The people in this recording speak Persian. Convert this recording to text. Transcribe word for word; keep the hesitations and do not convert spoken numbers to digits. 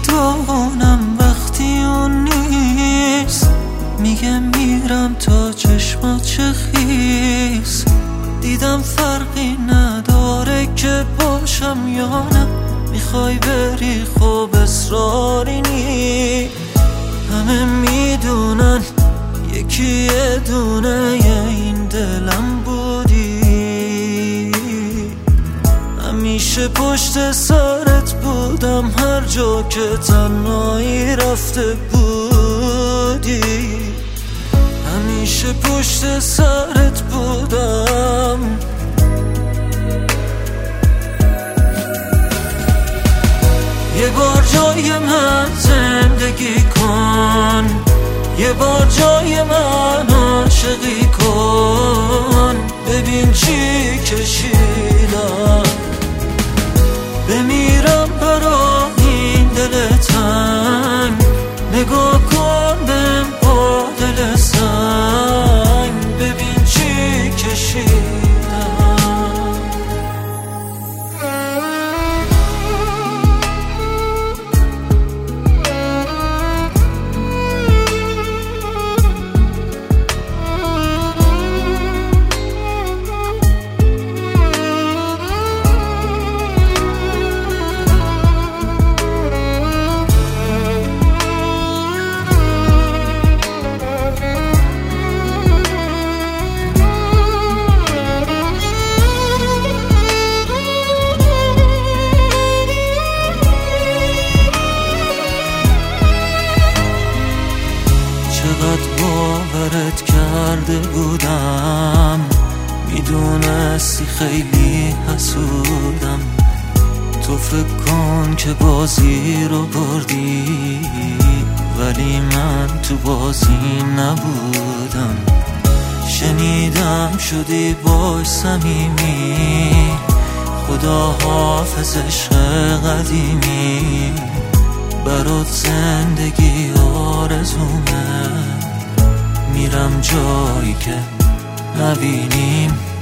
میدونم وقتی اون نیست میگه میرم تا چشمات چه خیس. دیدم فرقی نداره که باشم یا نه، میخوای بری خب اصراری نی. همه میدونن یکی یه دونه این دلم بودی، همیشه پشت سرت بودم هر جا که تنهایی رفته بودی. همیشه پشت سرت بودم. یه بار جای من زندگی کن، یه بار جای من عاشقی کن. ببین چی کشیدم، بمیرم برا این دل تنگ. نگاه کن بهم با دل سنگ، ببین چی کشیدم. چقدر باورت کرده بودم، میدونستی خیلی حسودم. تو فکر کن که بازی رو بردی، ولی من تو بازی نبودم. شنیدم شدی باش صمیمی، خدا حافظ عشق قدیمی. برات زندگی آرزومه، میرم جایی که نبینیم.